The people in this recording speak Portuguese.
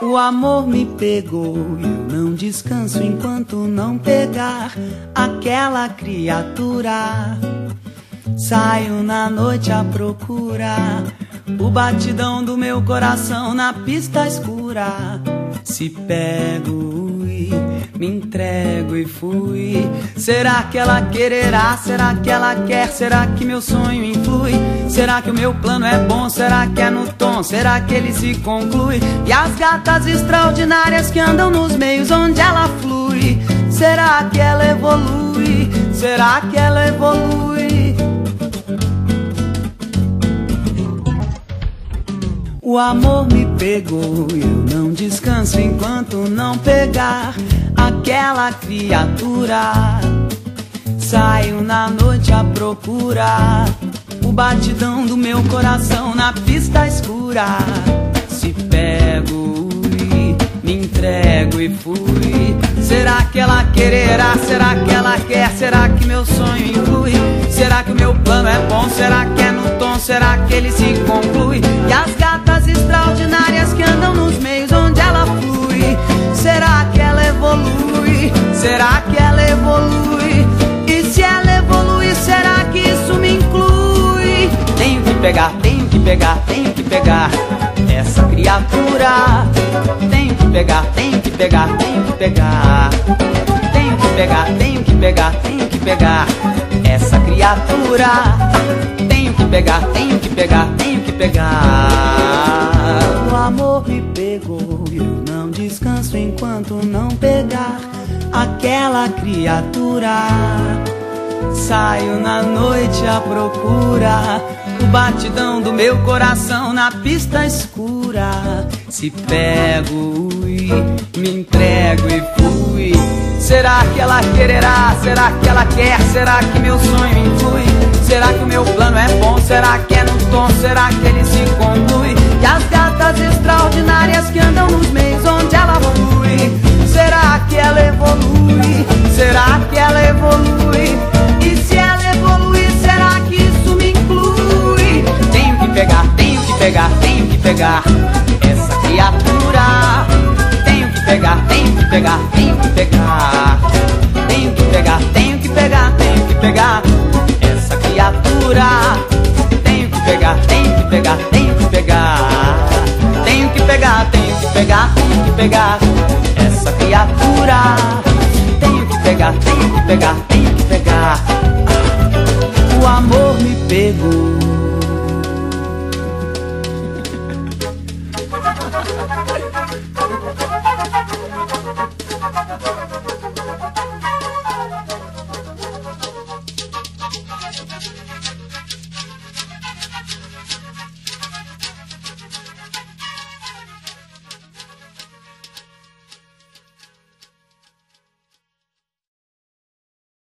O amor me pegou e eu não descanso enquanto não pegar aquela criatura. Saio na noite à procura, o batidão do meu coração na pista escura. Se pego e me entrego e fui. Será que ela quererá? Será que ela quer? Será que meu sonho influi? Será que o meu plano é bom? Será que é no tom? Será que ele se conclui? E as gatas extraordinárias que andam nos meios onde ela flui, será que ela evolui? Será que ela evolui? O amor me pegou e eu não descanso enquanto não pegar aquela criatura. Saio na noite à procura, o batidão do meu coração na pista escura. Se pego e me entrego e fui. Será que ela quererá? Será que ela quer? Será que meu sonho influi? Será que o meu plano é bom? Será que é no tom? Será que ele se conclui? E as gatas extraordinárias que andam nos meios onde ela flui, será que ela evolui? Será que ela evolui? E se ela evolui, será que isso me inclui? Tenho que pegar, tenho que pegar, tenho que pegar essa criatura. Tenho que pegar, tenho que pegar, tenho que pegar. Tenho que pegar, tenho que pegar, tenho que pegar essa criatura. Tenho que pegar, tenho que pegar, tenho que pegar. O amor me pegou e eu não descanso enquanto não pegar aquela criatura. Saio na noite à procura, o batidão do meu coração na pista escura. Se pego e me entrego e fui. Será que ela quererá? Será que ela quer? Será que meu sonho influi? Será que o meu plano é bom? Será que é no tom? Será que ele se conclui? E as gatas extraordinárias que andam nos meios onde ela flui, será que ela evolui? Será que ela evolui? E se ela evoluir, será que isso me inclui? Tenho que pegar, tenho que pegar, tenho que pegar essa criatura. Tenho que pegar, tenho que pegar, tenho que pegar. Tenho que pegar, tenho que pegar, tenho que pegar essa criatura. Tenho que pegar, tenho que pegar, tenho que pegar. Tenho que pegar, tenho que pegar, tenho que pegar essa criatura. Tenho que pegar, tenho que pegar, tenho que pegar. O amor me pegou.